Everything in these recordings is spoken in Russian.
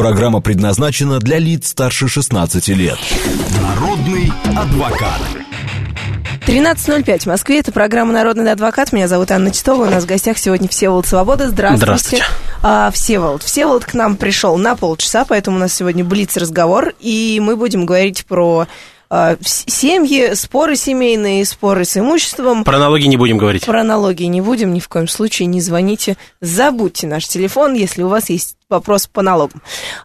Программа предназначена для лиц старше 16 лет. Народный адвокат. 13:05 в Москве. Это программа «Народный адвокат». Меня зовут Анна Титова. У нас в гостях сегодня Всеволод Свобода. Здравствуйте. Всеволод к нам пришел на полчаса, поэтому у нас сегодня блиц-разговор. И мы будем говорить про семьи, споры семейные, споры с имуществом. Про налоги не будем говорить. Про налоги не будем, ни в коем случае не звоните. Забудьте наш телефон, если у вас есть вопрос по налогам.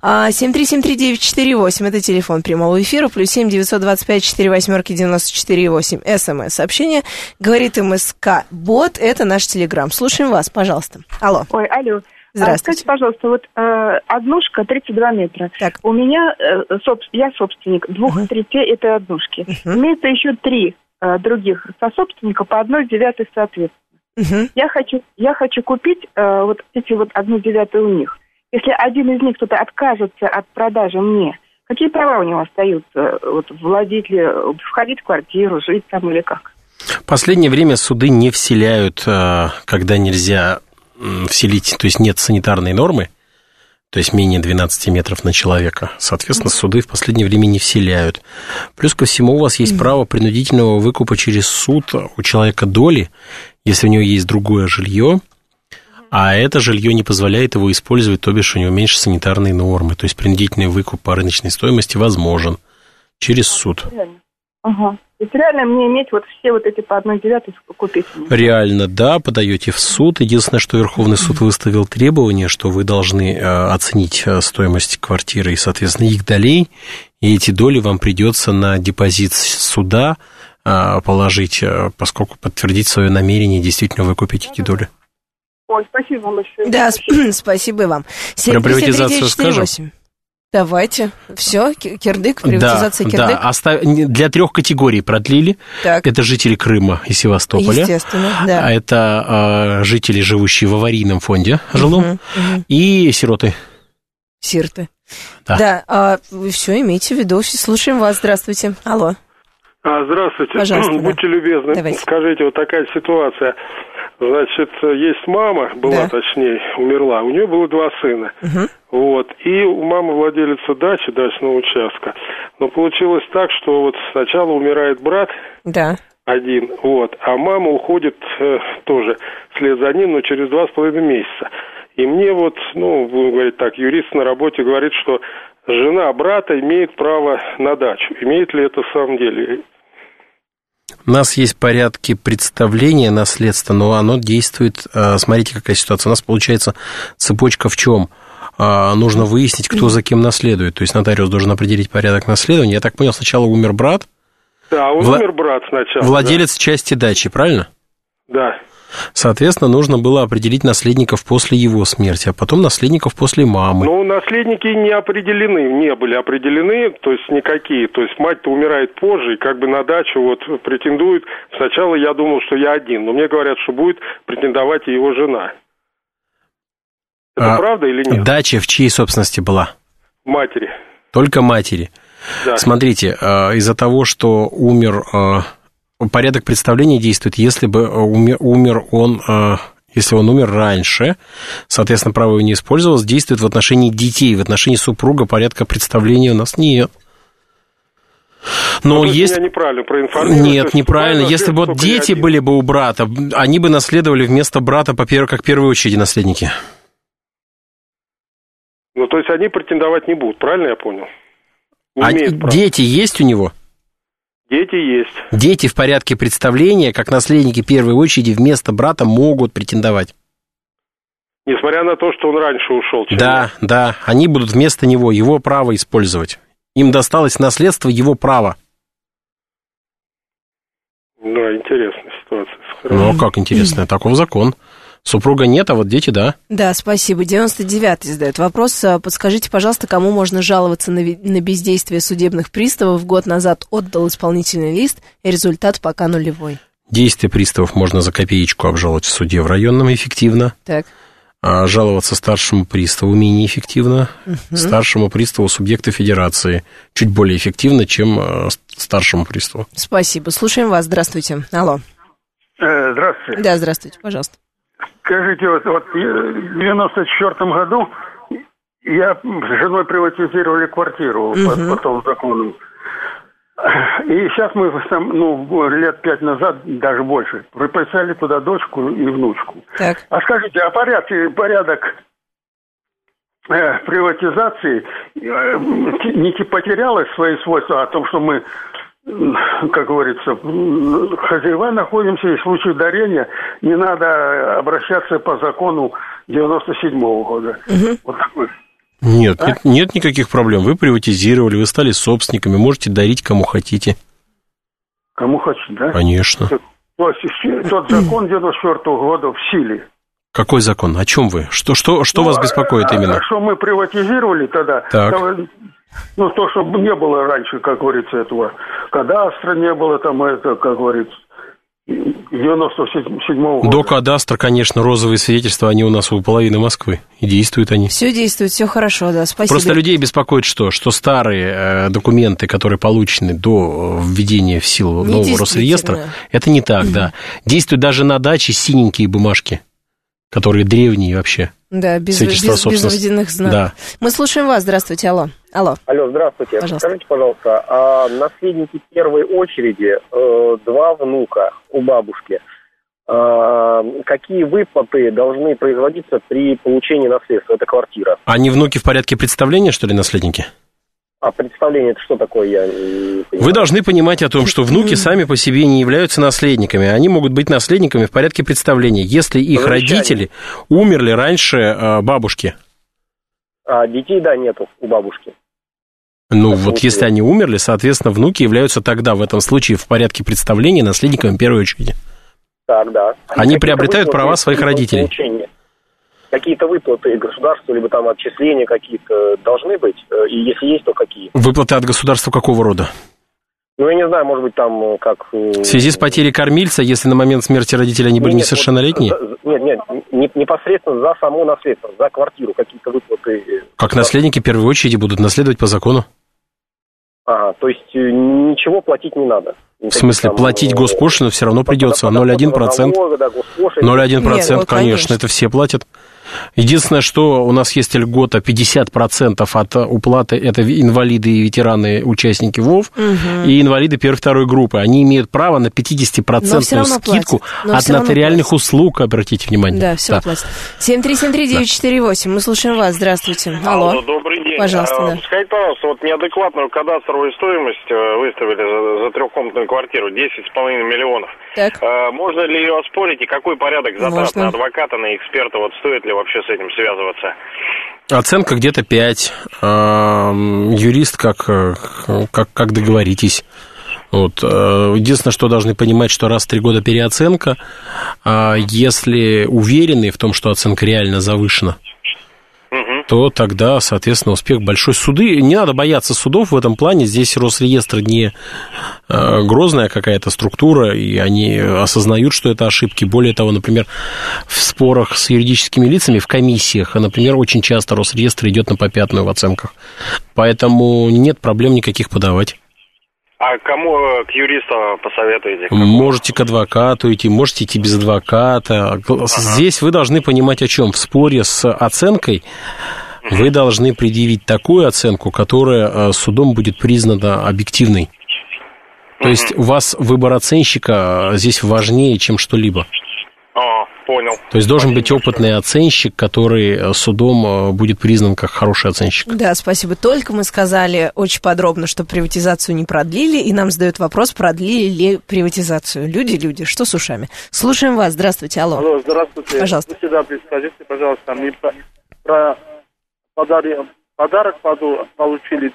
7373948, это телефон прямого эфира, +7 925 48 94 8, СМС-сообщение. Говорит МСК-бот, это наш телеграм. Слушаем вас, пожалуйста. Алло. Алло. Здравствуйте. Скажите, пожалуйста, вот однушка 32 метра. Так. У меня, я собственник двух третей этой однушки. Имеется еще 3 других сособственника по 1/9 соответственно. Я хочу купить вот эти вот 1/9 у них. Если один из них кто-то откажется от продажи мне, какие права у него остаются? Вот владеть ли, входить в квартиру, жить там или как? В последнее время суды не вселяют, когда нельзя вселить, то есть нет санитарной нормы, то есть менее 12 метров на человека. Соответственно, суды в последнее время не вселяют. Плюс ко всему у вас есть право принудительного выкупа через суд у человека доли, если у него есть другое жилье, а это жилье не позволяет его использовать, то бишь у него меньше санитарной нормы. То есть принудительный выкуп по рыночной стоимости возможен через суд. Ага. То есть реально мне иметь вот все вот эти по 1/9 купить? Реально, да, подаете в суд. Единственное, что Верховный суд выставил требование, что вы должны оценить стоимость квартиры и, соответственно, их долей, и эти доли вам придется на депозит суда положить, поскольку подтвердить свое намерение действительно выкупить эти доли. Ой, спасибо вам большое. Да, спасибо и вам. Про приватизацию скажем? Давайте. Все, кирдык, приватизация кирдык. Да, для 3 категорий продлили. Так. Это жители Крыма и Севастополя. Естественно, да. А это жители, живущие в аварийном фонде жилом. И сироты. Сироты. Да, все, имейте в виду. Слушаем вас. Здравствуйте. Алло. Здравствуйте. Пожалуйста. Будьте любезны. Давайте. Скажите, вот такая ситуация. Значит, есть мама, точнее, умерла. У нее было 2 сына. Вот. И у мамы владелица дачи, дачного участка. Но получилось так, что вот сначала умирает брат один, вот, а мама уходит тоже вслед за ним, но через 2,5 месяца. И мне вот, будем говорить так, юрист на работе говорит, что жена брата имеет право на дачу. Имеет ли это в самом деле? У нас есть порядки представления наследства, но оно действует... Смотрите, какая ситуация. У нас получается цепочка в чем? Нужно выяснить, кто за кем наследует. То есть нотариус должен определить порядок наследования. Я так понял, сначала умер брат. Да, умер брат сначала. Владелец части дачи, правильно? Да. Соответственно, нужно было определить наследников после его смерти, а потом наследников после мамы. Ну, наследники не были определены, то есть никакие. То есть мать-то умирает позже, и как бы на дачу вот претендует. Сначала я думал, что я один, но мне говорят, что будет претендовать и его жена. Это правда или нет? Дача в чьей собственности была? Матери. Только матери. Да. Смотрите, из-за того, что умер... Порядок представления действует, если бы если он умер раньше, соответственно, право его не использовалось, действует в отношении детей, в отношении супруга порядка представления у нас нет. Но есть... Меня неправильно проинформировали. Нет, неправильно. Если бы вот дети были бы у брата, они бы наследовали вместо брата как в первой очереди наследники. Ну, то есть они претендовать не будут, правильно я понял? Дети есть у него? Дети есть. Дети в порядке представления, как наследники первой очереди, вместо брата могут претендовать. Несмотря на то, что он раньше ушел. Да, они будут вместо него его право использовать. Им досталось наследство его права. Да, интересная ситуация. Ну, как интересная, таков закон. Супруга нет, а вот дети, да. Да, спасибо. 99-й задает вопрос. Подскажите, пожалуйста, кому можно жаловаться на бездействие судебных приставов? Год назад отдал исполнительный лист, и результат пока нулевой. Действия приставов можно за копеечку обжаловать в суде в районном эффективно. Так. А жаловаться старшему приставу менее эффективно. Старшему приставу субъекта федерации чуть более эффективно, чем старшему приставу. Спасибо. Слушаем вас. Здравствуйте. Алло. Здравствуйте. Да, здравствуйте, пожалуйста. Скажите, вот в 94 году Я с женой приватизировали квартиру по тому закону. И сейчас мы там, лет 5 назад, даже больше, приписали туда дочку и внучку. Так. А скажите, а порядок приватизации не потерялось свои свойства о том, что мы, как говорится, хозяева находимся, и в случае дарения не надо обращаться по закону 97-го года. Вот такой. Нет никаких проблем. Вы приватизировали, вы стали собственниками, можете дарить кому хотите. Кому хотите, да? Конечно. То есть тот закон 94-го года в силе. Какой закон? О чем вы? Что вас беспокоит именно? Что мы приватизировали тогда. Так. То, что не было раньше, как говорится, этого кадастра не было, там это, как говорится, 97-го года. До кадастра, конечно, розовые свидетельства, они у нас у половины Москвы. И действуют они. Все действует, все хорошо, да, спасибо. Просто людей беспокоит что? Что старые документы, которые получены до введения в силу нового Росреестра, это не так, да. Действуют даже на даче синенькие бумажки, которые древние вообще. Да, без водяных знаков. Да. Мы слушаем вас. Здравствуйте, алло. Алло, здравствуйте. Пожалуйста. Скажите, пожалуйста, наследники первой очереди, 2 внука у бабушки, какие выплаты должны производиться при получении наследства? Это квартира. Они внуки в порядке представления, что ли, наследники? А представление это что такое, я не понимаю. Вы должны понимать о том, что внуки сами по себе не являются наследниками. Они могут быть наследниками в порядке представления, если их родители умерли раньше бабушки. А детей, да, нету у бабушки. Если они умерли, соответственно, внуки являются тогда, в этом случае, в порядке представления наследниками в первую очередь. Так, да. Они приобретают права своих родителей. Какие-то выплаты государству, либо там отчисления какие-то должны быть? И если есть, то какие? Выплаты от государства какого рода? Я не знаю, может быть, там как... В связи с потерей кормильца, если на момент смерти родителей они были несовершеннолетние? Нет, непосредственно за само наследство, за квартиру какие-то выплаты... Как наследники в первую очередь будут наследовать по закону. Ага, то есть ничего платить не надо? В смысле, платить госпошлину все равно придется, 0,1%. 0,1%, конечно, это все платят. Единственное, что у нас есть льгота 50% от уплаты, это инвалиды и ветераны, участники ВОВ, и инвалиды первой-второй группы. Они имеют право на 50% скидку от нотариальных услуг, обратите внимание. Да, все платят. 7373948, мы слушаем вас, здравствуйте. Алло, добрый день. Пожалуйста, да. Скажите, пожалуйста, неадекватную кадастровую стоимость выставили за трехкомнатную квартиру, 10,5 миллионов. Так. Можно ли ее оспорить, и какой порядок затрат на адвоката, на эксперта, стоит ли вообще с этим связываться? Оценка где-то 5. Юрист, как договоритесь. Единственное, что должны понимать, что раз в 3 года переоценка, если уверены в том, что оценка реально завышена, то тогда, соответственно, успех большой. Суды, не надо бояться судов в этом плане. Здесь Росреестр не грозная какая-то структура, и они осознают, что это ошибки. Более того, например, в спорах с юридическими лицами, в комиссиях, например, очень часто Росреестр идет на попятную в оценках. Поэтому нет проблем никаких подавать. А кому к юристу посоветуете? Можете к адвокату идти, можете идти без адвоката. Здесь вы должны понимать о чем. В споре с оценкой вы должны предъявить такую оценку, которая судом будет признана объективной. То есть у вас выбор оценщика здесь важнее, чем что-либо. Понял. То есть должен быть опытный оценщик, который судом будет признан как хороший оценщик. Да, спасибо. Только мы сказали очень подробно, что приватизацию не продлили, и нам задают вопрос, продлили ли приватизацию. Люди, что с ушами? Слушаем вас. Здравствуйте, алло. Алло, здравствуйте. Пожалуйста. Вы сюда скажите, пожалуйста, мы про подарок получили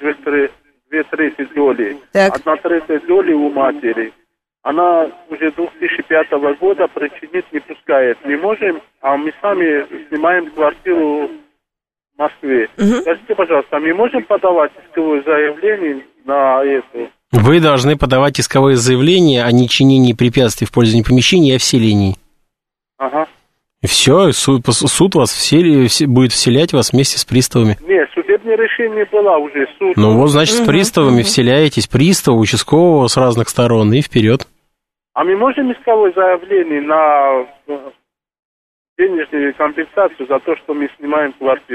2/3 доли. Так. 1/3 доли у матери. Она уже 2005 года причинить не пускает. Мы можем, а мы сами снимаем квартиру в Москве. Скажите, пожалуйста, мы можем подавать исковое заявление на это? Вы должны подавать исковое заявление о нечинении препятствий в пользовании помещения и о вселении. Ага. И все, суд вас будет вселять вас вместе с приставами. Нет, судебное решение было уже. Суд. Значит, с приставами вселяетесь, пристава, участкового с разных сторон, и вперед. А мы можем исковое заявление на денежную компенсацию за то, что мы снимаем квартиру?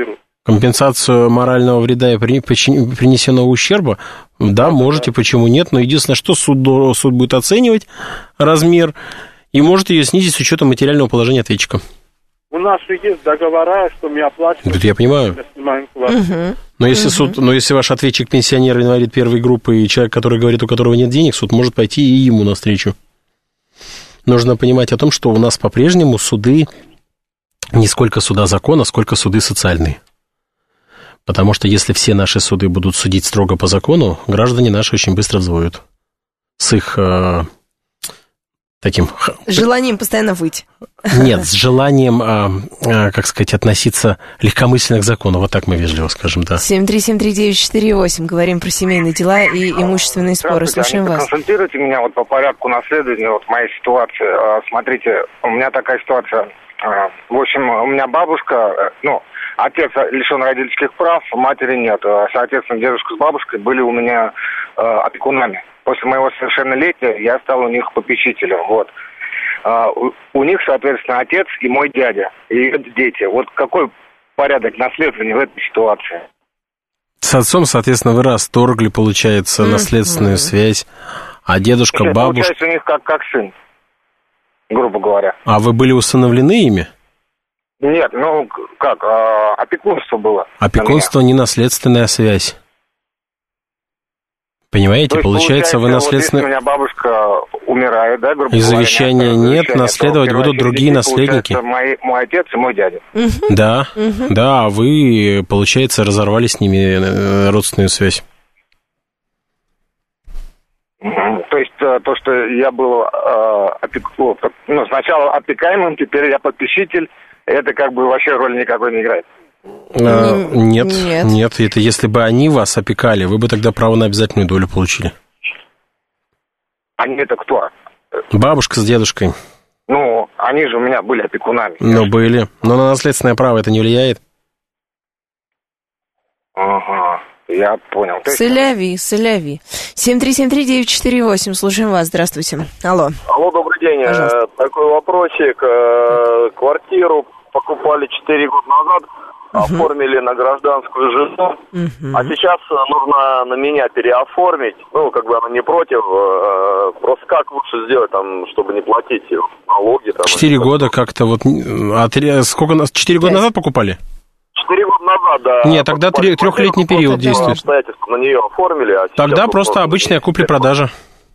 Компенсацию морального вреда и принесенного ущерба, да, можете, почему нет, но единственное, что суд будет оценивать размер и может ее снизить с учетом материального положения ответчика. У нас есть договора, что мы оплачиваем. Это я понимаю. Но если ваш ответчик пенсионер, инвалид первой группы и человек, который говорит, у которого нет денег, суд может пойти и ему навстречу. Нужно понимать о том, что у нас по-прежнему суды не сколько суда закона, сколько суды социальные. Потому что если все наши суды будут судить строго по закону, граждане наши очень быстро взвоют. С их таким... Желанием постоянно выть. Нет, с желанием, относиться легкомысленно к закону. Вот так мы вежливо скажем, да. 7373948. Говорим про семейные дела и имущественные споры. Слушаем вас. Консультируйте меня вот по порядку наследования вот моей ситуации. Смотрите, у меня такая ситуация. В общем, у меня бабушка, отец лишен родительских прав, матери нет. Соответственно, дедушка с бабушкой были у меня опекунами. После моего совершеннолетия я стал у них попечителем. Вот. У них, соответственно, отец и мой дядя, и дети. Вот какой порядок наследования в этой ситуации? С отцом, соответственно, вы расторгли, получается, наследственную связь, а дедушка, бабушка... Получается, у них как сын, грубо говоря. А вы были усыновлены ими? Нет, опекунство было. Опекунство не наследственная связь. Понимаете, получается, вы наследственно... Вот если у меня бабушка умирает, да, грубо говоря... И завещания нет, наследовать будут другие наследники. Мой отец и мой дядя. Да, да, а вы, получается, разорвали с ними родственную связь. То есть то, что я был сначала опекаемым, теперь я попечитель, это как бы вообще роли никакой не играет. Нет, это если бы они вас опекали, вы бы тогда право на обязательную долю получили. Они это кто? Бабушка с дедушкой. Они же у меня были опекунами. Были. Но на наследственное право это не влияет? Ага, я понял. Соляви. 7373948, слушаем вас, здравствуйте. Алло, добрый день. Пожалуйста. Такой вопросик. Квартиру покупали 4 года назад, оформили на гражданскую жену, а сейчас нужно на меня переоформить, она не против, просто как лучше сделать, чтобы не платить налоги. 4 года как-то сколько нас, 4 года назад покупали? 4 года назад, да. Нет, тогда трехлетний период действует. Обстоятельства на нее оформили. Тогда просто обычная купли-продажа.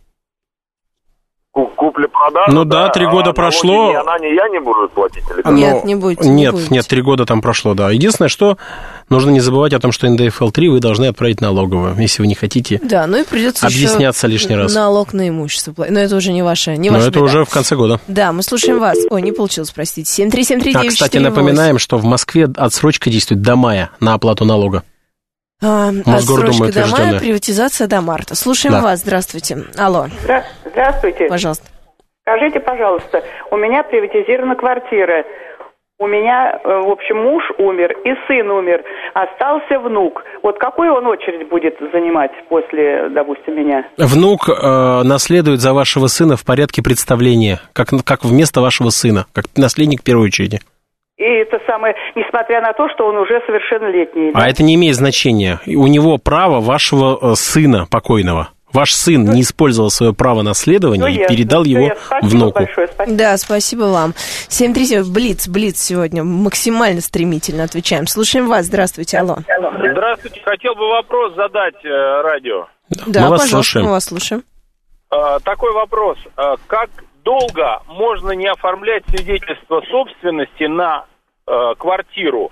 Купли-продажа? 3 года прошло. Ни она, ни я не будут платить? Или Нет, не будете. Нет, 3 года там прошло, да. Единственное, что нужно не забывать о том, что НДФЛ-3 вы должны отправить налоговую, если вы не хотите и придется объясняться лишний раз. Налог на имущество. Но это уже не ваше. Но это уже в конце года. Да, мы слушаем вас. Ой, не получилось, простите. 7373948. Кстати, напоминаем, что в Москве отсрочка действует до мая на оплату налога. Отсрочка до мая, приватизация до марта. Слушаем вас, здравствуйте. Алло. Здравствуйте. Пожалуйста. Скажите, пожалуйста, у меня приватизирована квартира. У меня, в общем, муж умер и сын умер. Остался внук. Вот какую он очередь будет занимать после, допустим, меня? Внук наследует за вашего сына в порядке представления, как вместо вашего сына, как наследник в первой очереди. И это самое, несмотря на то, что он уже совершеннолетний. А это не имеет значения. У него право вашего сына покойного. Ваш сын не использовал свое право наследования и передал его внуку. Большое, спасибо. Да, спасибо вам. 737, Блиц сегодня максимально стремительно отвечаем. Слушаем вас, здравствуйте, алло. Здравствуйте, хотел бы вопрос задать радио. Да, пожалуйста, мы вас слушаем. Такой вопрос. Как долго можно не оформлять свидетельство собственности на квартиру,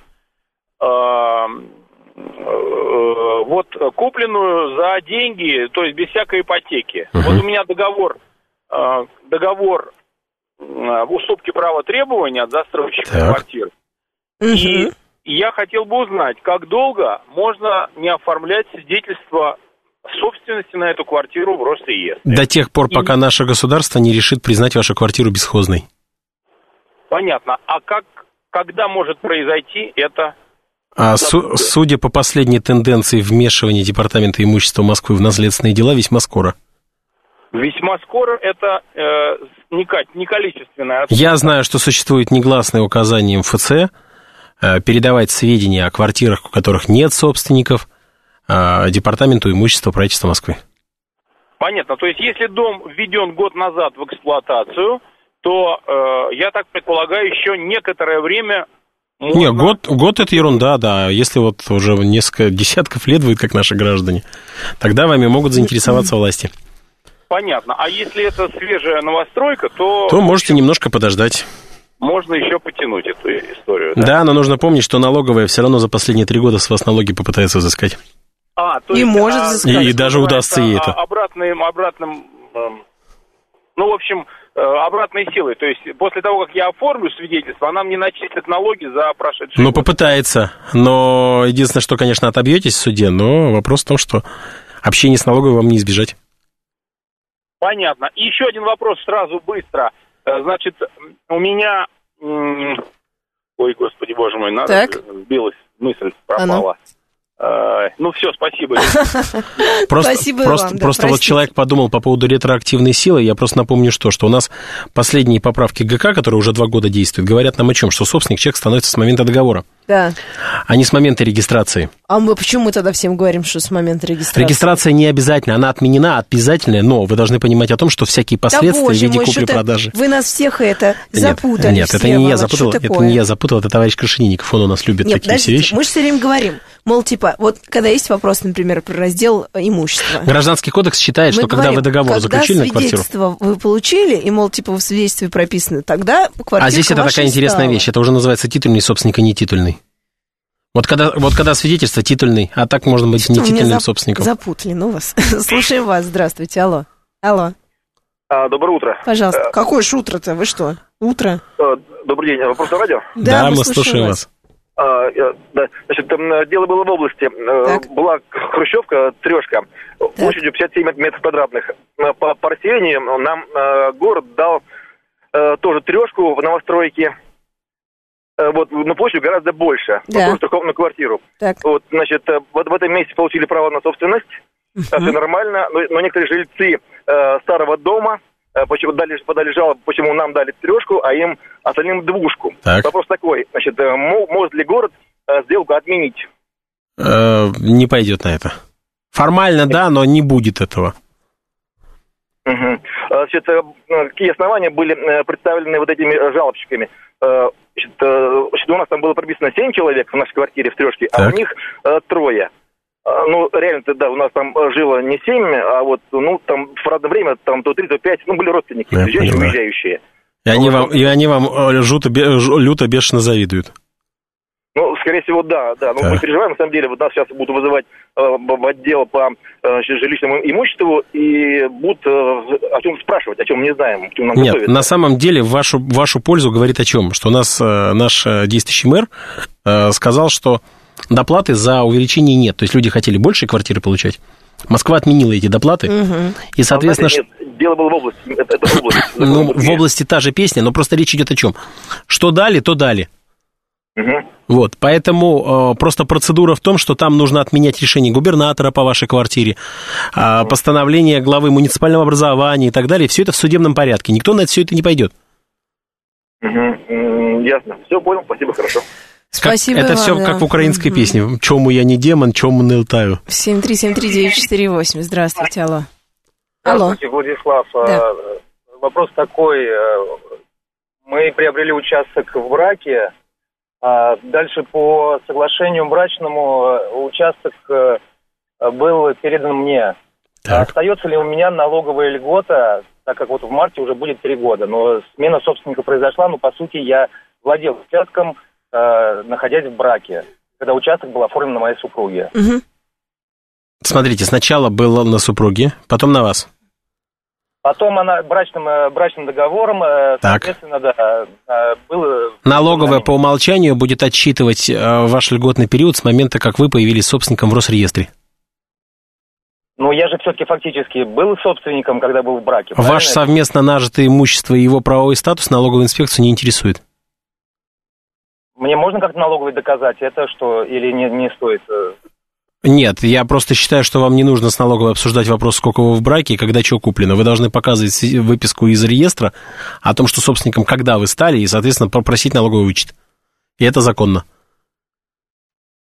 купленную за деньги, то есть без всякой ипотеки? Вот у меня договор уступки права требования от застройщика квартиры. И я хотел бы узнать, как долго можно не оформлять свидетельство собственности на эту квартиру в Росреестре. До тех пор, пока наше государство не решит признать вашу квартиру бесхозной. Понятно. А когда может произойти это? Судя по последней тенденции вмешивания Департамента имущества Москвы в наследственные дела, весьма скоро. Весьма скоро это не количественное. Я знаю, что существует негласное указание МФЦ передавать сведения о квартирах, у которых нет собственников, Департаменту имущества правительства Москвы. Понятно. То есть, если дом введен год назад в эксплуатацию, то, я так предполагаю, еще некоторое время... Можно... Нет, год это ерунда, да. Если вот уже несколько десятков лет вы, как наши граждане, тогда вами могут заинтересоваться власти. Понятно. А если это свежая новостройка, то... То можете немножко подождать. Можно еще потянуть эту историю. Да? Да, но нужно помнить, что налоговая все равно за последние 3 года с вас налоги попытается взыскать. То есть, может взыскать. И даже удастся ей это. Обратной силой. То есть, после того, как я оформлю свидетельство, она мне начислит налоги за прошедший год. Попытается. Но единственное, что, конечно, отобьетесь в суде, но вопрос в том, что общение с налоговой вам не избежать. Понятно. И еще один вопрос сразу быстро. Значит, у меня... Ой, господи, боже мой, сбилась мысль, пропала. Все, спасибо. Спасибо вам. Просто вот человек подумал по поводу ретроактивной силы. Я просто напомню, что у нас последние поправки ГК, которые уже 2 года действуют, говорят нам о чем? Что собственник человек становится с момента договора. Да. А не с момента регистрации. А почему мы тогда всем говорим, что с момента регистрации? Регистрация не обязательна, она отменена, обязательная, но вы должны понимать о том, что всякие последствия в виде купли-продажи. Вы нас всех это запутали. Нет, это не я запутал, это товарищ Крашенинников, он у нас любит такие все вещи. Мы же все время говорим, мол, вот когда есть вопрос, например, про раздел имущества. Гражданский кодекс считает, что когда вы договор заключили на квартиру... Когда свидетельство вы получили, и, мол, в свидетельстве прописано, тогда квартира. А здесь это такая интересная вещь, это уже называется титульный собственник, а не титульный. Вот когда свидетельство титульный, а так можно быть не титульным собственником. Запутали, вас. Слушаем вас, здравствуйте, алло. Доброе утро. Пожалуйста. Какое ж утро-то, вы что? Утро? Добрый день, вопрос на радио? Да, мы слушаем вас. Значит, дело было в области. Была хрущевка, 3-шка, площадью 57 метров квадратных. По расселению нам город дал тоже 3-шку в новостройке. Но площадь гораздо больше, просто трехкомнатную квартиру. Вот, значит, в этом месяце получили право на собственность, все нормально, но некоторые жильцы старого дома подали жалобу, почему нам дали 3-шку, а им остальным 2-шку. Вопрос такой, значит, может ли город сделку отменить? Не пойдет на это. Формально, да, но не будет этого. Значит, какие основания были представлены вот этими жалобщиками? Значит, у нас там было прописано 7 человек в нашей квартире в 3-шке, а у них 3. Реально-то, да, у нас там жило не 7, а там в разное время, там то 3, то 5, были родственники, приезжающие, уезжающие. И они вам люто бешено завидуют. Скорее всего, да. Мы переживаем, на самом деле, нас сейчас будут вызывать в отдел по жилищному имуществу и будут о чем спрашивать, о чем мы не знаем, о чем нам готовят. Нет, на самом деле в вашу пользу говорит о чем? Что у нас наш действующий мэр сказал, что доплаты за увеличение нет. То есть люди хотели больше квартиры получать. Москва отменила эти доплаты. И, соответственно... Нет, дело было в области. Это в области. В области та же песня, но просто речь идет о чем? Что дали, то дали. Вот, поэтому просто процедура в том, что там нужно отменять решение губернатора по вашей квартире, постановление главы муниципального образования и так далее. Все это в судебном порядке. Никто на все это не пойдет. Ясно. Все, понял. Спасибо, хорошо. Спасибо это вам, все как в украинской песне. Чему я не демон, чему не лтаю. 7373948. Здравствуйте, алло. Здравствуйте, Владислав. Да. Вопрос такой. Мы приобрели участок в браке. Дальше по соглашению брачному участок был передан мне. Остается ли у меня налоговая льгота, так как в марте уже будет 3 года, но смена собственника произошла, но по сути я владел участком, находясь в браке, когда участок был оформлен на моей супруге. Смотрите, сначала было на супруге, потом на вас. Потом она брачным договором, соответственно, было... Налоговая по умолчанию будет отсчитывать ваш льготный период с момента, как вы появились собственником в Росреестре. Я же все-таки фактически был собственником, когда был в браке. Ваше совместно нажитое имущество и его правовой статус налоговую инспекцию не интересует. Мне можно как-то налоговой доказать это, что или не стоит... Нет, я просто считаю, что вам не нужно с налоговой обсуждать вопрос, сколько вы в браке и когда что куплено. Вы должны показывать выписку из реестра о том, что собственником когда вы стали, и, соответственно, попросить налоговый вычет. И это законно.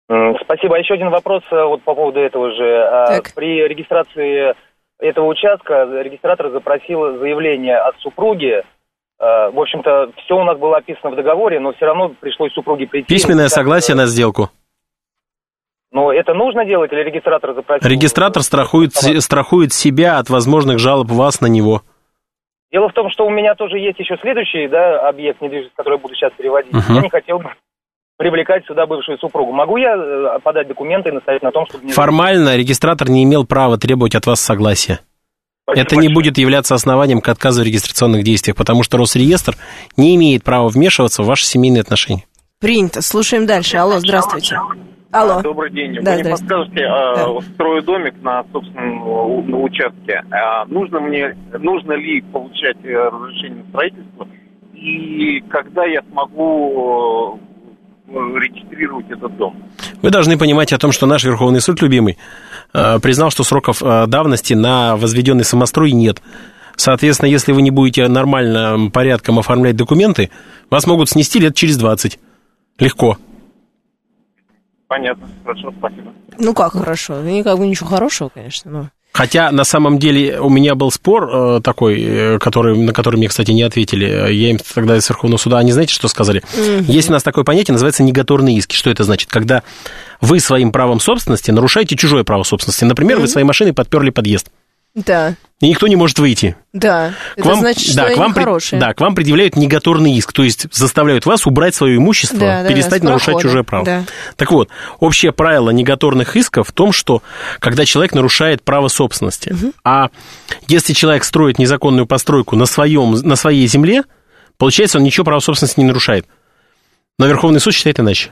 Спасибо. Еще один вопрос вот по поводу этого же. При регистрации этого участка регистратор запросил заявление от супруги. В общем-то, все у нас было описано в договоре, но все равно пришлось супруге прийти. Письменное согласие на сделку. Но это нужно делать или регистратор запросил? Регистратор страхует себя от возможных жалоб вас на него. Дело в том, что у меня тоже есть еще следующий объект недвижимости, который я буду сейчас переводить. Я не хотел бы привлекать сюда бывшую супругу. Могу я подать документы и настоять на том, чтобы... Формально регистратор не имел права требовать от вас согласия. Спасибо это не будет являться основанием к отказу в регистрационных действиях, потому что Росреестр не имеет права вмешиваться в ваши семейные отношения. Принято. Слушаем дальше. Алло, здравствуйте. Алло. Добрый день. Да, Вы не подскажете, строю домик на собственном участке. Нужно ли получать разрешение на строительство? И когда я смогу регистрировать этот дом? Вы должны понимать о том, что наш Верховный суд, любимый, признал, что сроков давности на возведенный самострой нет. Соответственно, если вы не будете нормальным порядком оформлять документы, вас могут снести лет через 20. Легко. Понятно. Хорошо, спасибо. Ну как хорошо? Ничего хорошего, конечно, но... Хотя, на самом деле, у меня был спор такой, на который мне, кстати, не ответили. Я им тогда из Верховного суда, они знаете, что сказали? Есть у нас такое понятие, называется негаторные иски. Что это значит? Когда вы своим правом собственности нарушаете чужое право собственности. Например, вы своей машиной подперли подъезд. Да. И никто не может выйти. Да, это значит, что они хорошие. Да, к вам предъявляют негаторный иск, то есть заставляют вас убрать свое имущество, перестать нарушать чужое право. Да. Так вот, общее правило негаторных исков в том, что когда человек нарушает право собственности, а если человек строит незаконную постройку на своей земле, получается, он ничего права собственности не нарушает. Но Верховный суд считает иначе.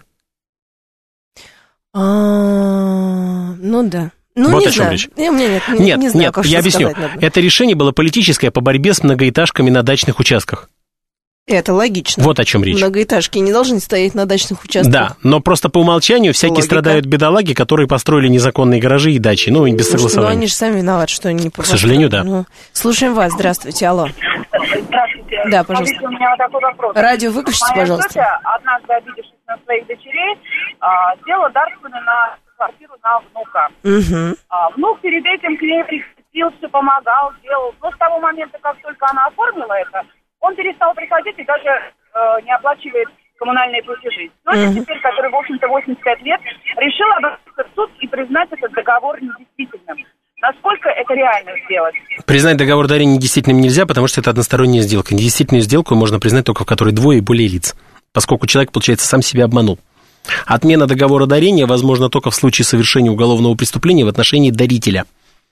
Ну да. Ну, вот не о чем знаю. речь. Не знаю, как я объясню. Это решение было политическое по борьбе с многоэтажками на дачных участках. Это логично. Вот о чем речь. Многоэтажки не должны стоять на дачных участках. Да, но просто по умолчанию всякие страдают бедолаги, которые построили незаконные гаражи и дачи, без согласования. Ну, они же сами виноваты, что они не построили. К сожалению, да. Слушаем вас. Здравствуйте. Алло. Здравствуйте. Да, пожалуйста. У меня вот такой вопрос. Радио выключите, пожалуйста. Моя тетя, однажды обидевшись на своих дочерей, сделала дарственную на квартиру на внука. Внук перед этим к ней приходил, все помогал, делал. Но с того момента, как только она оформила это, он перестал приходить и даже не оплачивает коммунальные платежи. Но теперь, который, в общем-то, 85 лет, решил обратиться в суд и признать этот договор недействительным. Насколько это реально сделать? Признать договор дарения недействительным нельзя, потому что это односторонняя сделка. Недействительную сделку можно признать только в которой двое и более лиц, поскольку человек, получается, сам себя обманул. Отмена договора дарения возможна только в случае совершения уголовного преступления в отношении дарителя.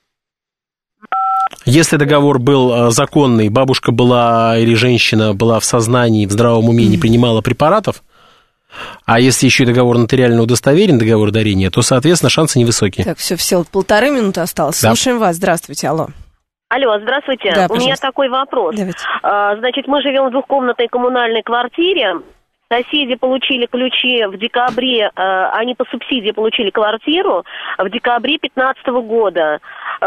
Если договор был законный, бабушка была или женщина была в сознании, в здравом уме, не принимала препаратов, а если еще и договор нотариально удостоверен, договор дарения, то, соответственно, шансы невысокие. Так, все, 1,5 минуты осталось. Да. Слушаем вас. Здравствуйте, алло. Алло, здравствуйте. Да, у меня такой вопрос. Значит, мы живем в двухкомнатной коммунальной квартире. Соседи получили ключи в декабре, они по субсидии получили квартиру в декабре 2015 года.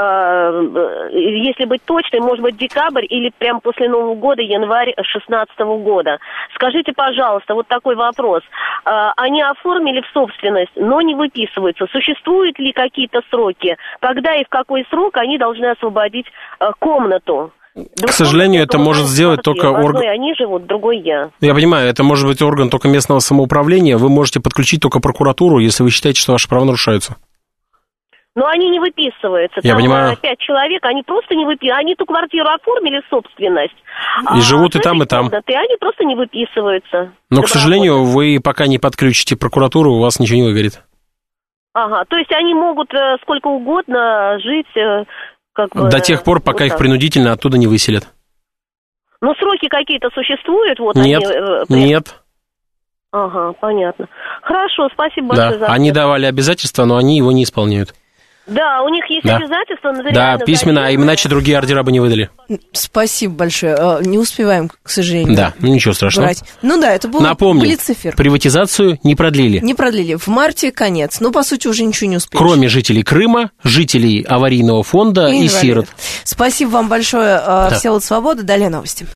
Если быть точной, может быть, декабрь или прямо после Нового года, январь 2016 года. Скажите, пожалуйста, вот такой вопрос. Они оформили в собственность, но не выписываются. Существуют ли какие-то сроки? Когда и в какой срок они должны освободить комнату? К сожалению, это может сделать только орган... Они живут, другой я. Я понимаю, это может быть орган только местного самоуправления. Вы можете подключить только прокуратуру, если вы считаете, что ваши права нарушаются. Но они не выписываются. Я понимаю. 5 человек, они просто не выписываются. Они ту квартиру оформили в собственность. И живут и там, и там. И они просто не выписываются. Но, к сожалению, вы пока не подключите прокуратуру, у вас ничего не выгорит. Ага, то есть они могут сколько угодно жить... До тех пор, пока их принудительно оттуда не выселят. Ну, сроки какие-то существуют? Вот нет, нет. Ага, понятно. Хорошо, спасибо большое за... Они давали обязательства, но они его не исполняют. Да, у них есть обязательства. Да, письменно, а иначе другие ордера бы не выдали. Спасибо большое. Не успеваем, к сожалению. Да, ничего страшного. Брать. Ну да, это был блиц-эфир. Приватизацию не продлили. Не продлили. В марте конец. Ну, по сути, уже ничего не успели. Кроме жителей Крыма, жителей аварийного фонда и сирот. Спасибо вам большое, Всеволод Свобода. Далее новости.